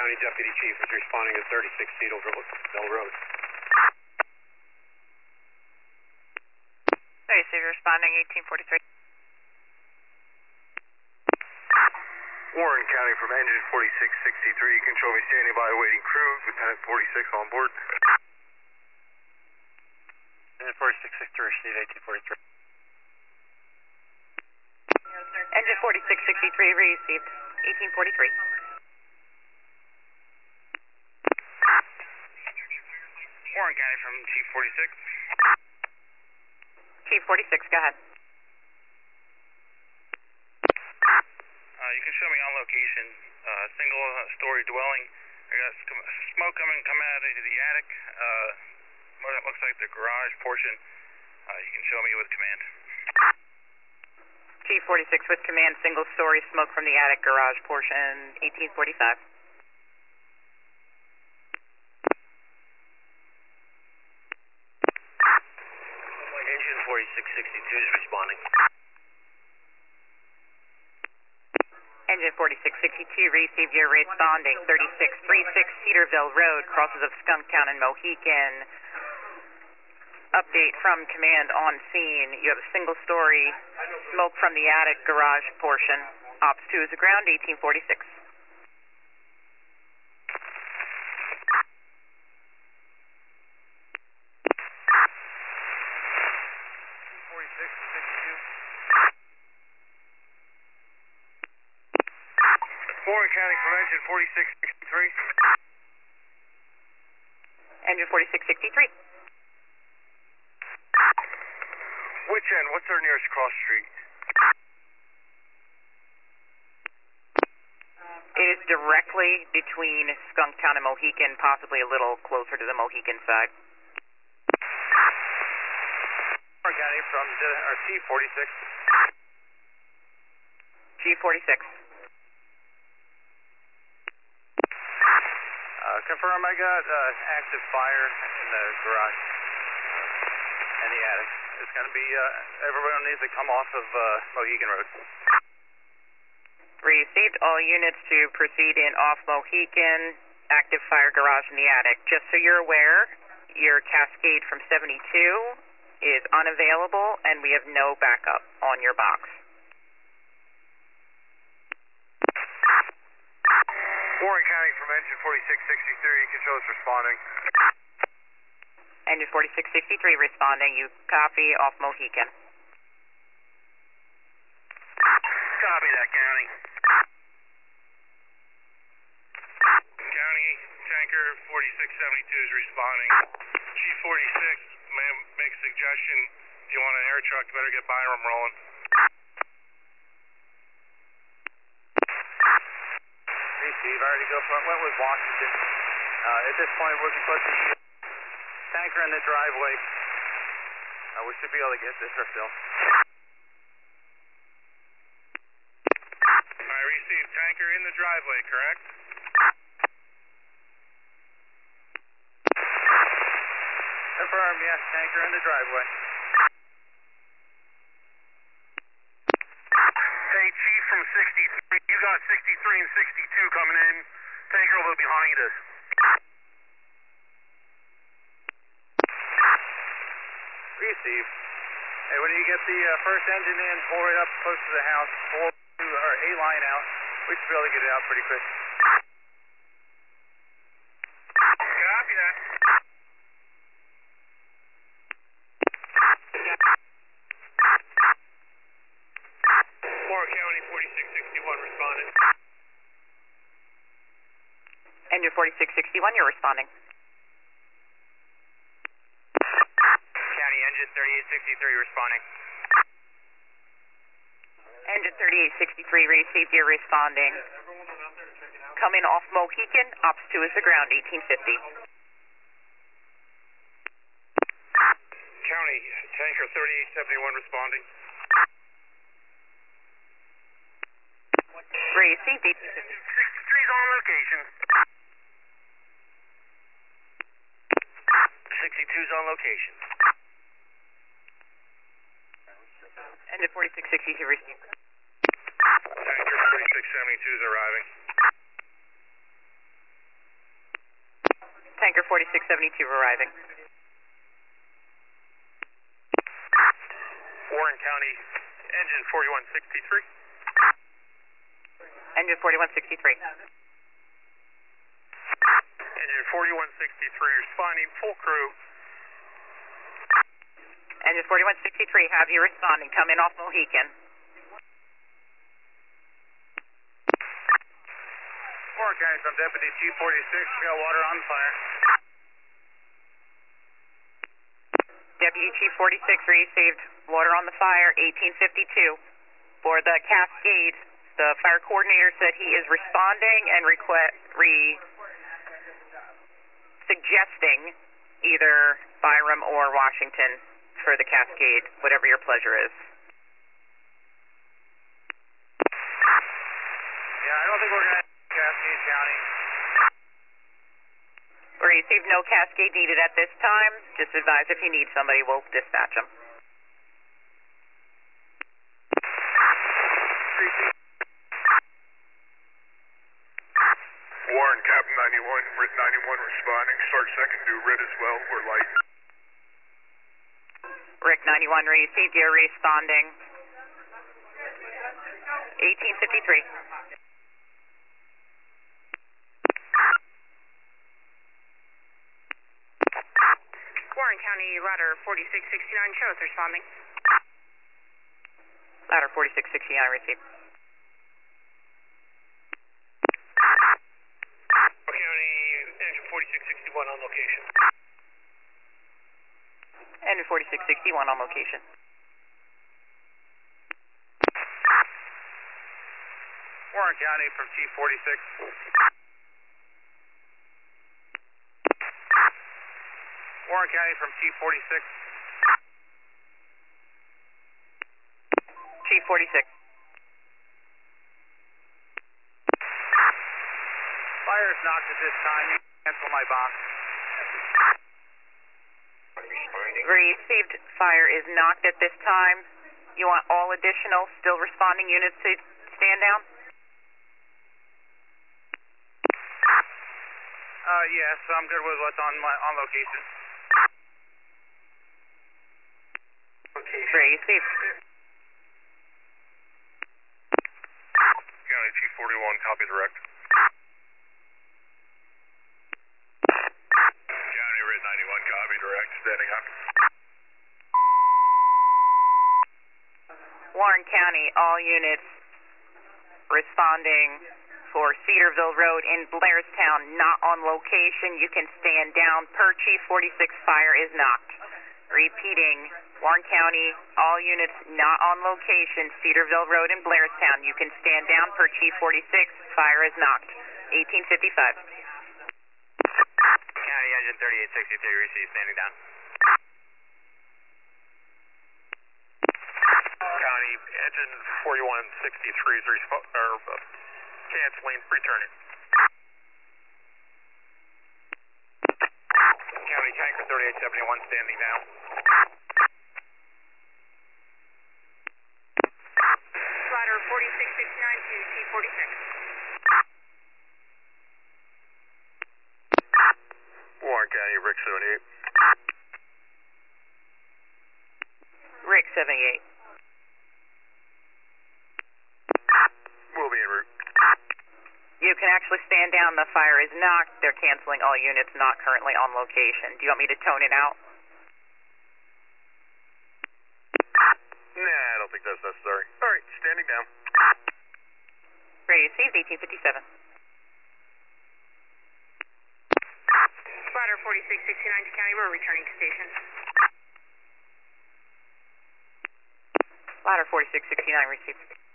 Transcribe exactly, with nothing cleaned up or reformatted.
County Deputy Chief is responding at thirty-six Cedar Bell Road. thirty-six responding, eighteen forty-three. Warren County from engine forty-six sixty-three, control me standing by waiting crew, Lieutenant forty-six on board. Engine forty-six sixty-three, receive eighteen forty-three. Engine forty-six sixty-three received, eighteen forty-three. Warren County from Chief forty-six. Chief forty-six, go ahead. Uh, you can show me on location, uh, single story dwelling. I got smoke coming coming out of the attic. Uh, what it looks like the garage portion. Uh, you can show me with command. Chief forty-six with command, single story smoke from the attic garage portion, eighteen forty-five. Engine forty-six sixty-two is responding. Engine forty-six sixty-two received, your responding, thirty-six thirty-six Cedarville Road, crosses of Skunktown and Mohican. Update from command on scene. You have a single story smoke from the attic garage portion. Ops two is the ground, eighteen forty-six. forty-six sixty-two. Warren County from engine forty-six sixty-three. Engine forty-six sixty-three. Which end? What's our nearest cross street? It is directly between Skunktown and Mohican, possibly a little closer to the Mohican side. Warren County from or Chief forty-six. Chief forty-six. Uh, confirm I got uh, active fire in the garage uh, and the attic. It's going to be, uh, everyone needs to come off of uh, Mohican Road. Received, all units to proceed in off Mohican, active fire garage in the attic. Just so you're aware, your Cascade from seventy-two is unavailable and we have no backup on your box. Warren County from engine forty-six sixty-three, controls responding. Engine forty-six sixty-three responding, you copy off Mohican. Copy that, County. County, tanker forty-six seventy-two is responding. Chief forty-six, may make a suggestion. If you want an air truck, you better get Byram rolling. Steve, I already go from Wentworth, Washington. Uh, at this point, we're going to put the tanker in the driveway. Uh, we should be able to get this ourselves. I received tanker in the driveway, correct? Confirm, yes, tanker in the driveway. Hey, Chief from sixty-three, you got sixty-three and sixty-two coming in. Tanker will be behind us. Receive. Hey, when you get the uh, first engine in, pull right up close to the house, pull to our A line out. We should be able to get it out pretty quick. Copy that. Warren County forty-six sixty-one responding. Engine forty-six sixty-one, you're responding. County engine thirty-eight sixty-three responding. Engine thirty-eight sixty-three received, you're responding. Coming off Mohican, ops two is the ground, eighteen fifty. County, tanker thirty-eight seventy-one responding. Received, eighteen fifty. sixty-three's on location. sixty-two's on location. Engine forty-six sixty-two received. Tanker forty-six seventy-two is arriving. forty-six seventy-two arriving. Warren County, engine forty-one sixty-three. Engine forty-one sixty-three. Engine forty-one sixty-three responding, full crew. Engine forty-one sixty-three, have you responding. Come in off Mohican. Warren County from Deputy Chief forty-six, we got water on fire. Deputy Chief forty-six received water on the fire, eighteen fifty-two. For the Cascade, the fire coordinator said he is responding and request, re suggesting either Byram or Washington for the Cascade, whatever your pleasure is. Yeah, I don't think we're going to Cascade County. We received no Cascade needed at this time. Just advise if you need somebody, we'll dispatch them. Warren, Captain ninety-one, Rit ninety-one responding. Start second, do Rit as well. We're light. Rick ninety-one received, you're responding. eighteen fifty-three. Warren County, ladder forty-six sixty-nine shows responding. Ladder forty-six sixty-nine received. County, engine forty-six sixty-one on location. Engine forty-six sixty-one on location. Warren County from Chief forty-six. Warren County from Chief forty-six. Chief forty-six. Fire is knocked at this time. You can cancel my box. Received, fire is knocked at this time. You want all additional still responding units to stand down? Uh, yes, I'm good with what's on my on location. Received. County Chief forty-one, copy direct. County Rit ninety-one, copy direct, standing up. Warren County, all units responding for Cedarville Road in Blairstown, not on location. You can stand down per Chief forty-six, fire is knocked. Repeating, Warren County, all units not on location, Cedarville Road in Blairstown. You can stand down per Chief forty-six, fire is knocked. eighteen fifty-five. County engine thirty-eight sixty-three, receive, standing down. County engine forty-one sixty-three is resp- or, uh, canceling, returning. County tanker thirty-eight seventy-one, standing down. Ladder forty-six sixty-nine to Chief forty-six. Warren County, Rick seventy-eight. Rick seventy-eight. We'll be en route. You can actually stand down. The fire is knocked. They're canceling all units not currently on location. Do you want me to tone it out? Nah, I don't think that's necessary. All right, standing down. Received, eighteen fifty-seven. Ladder forty-six sixty-nine to County, we're returning to station. Ladder forty-six sixty-nine received.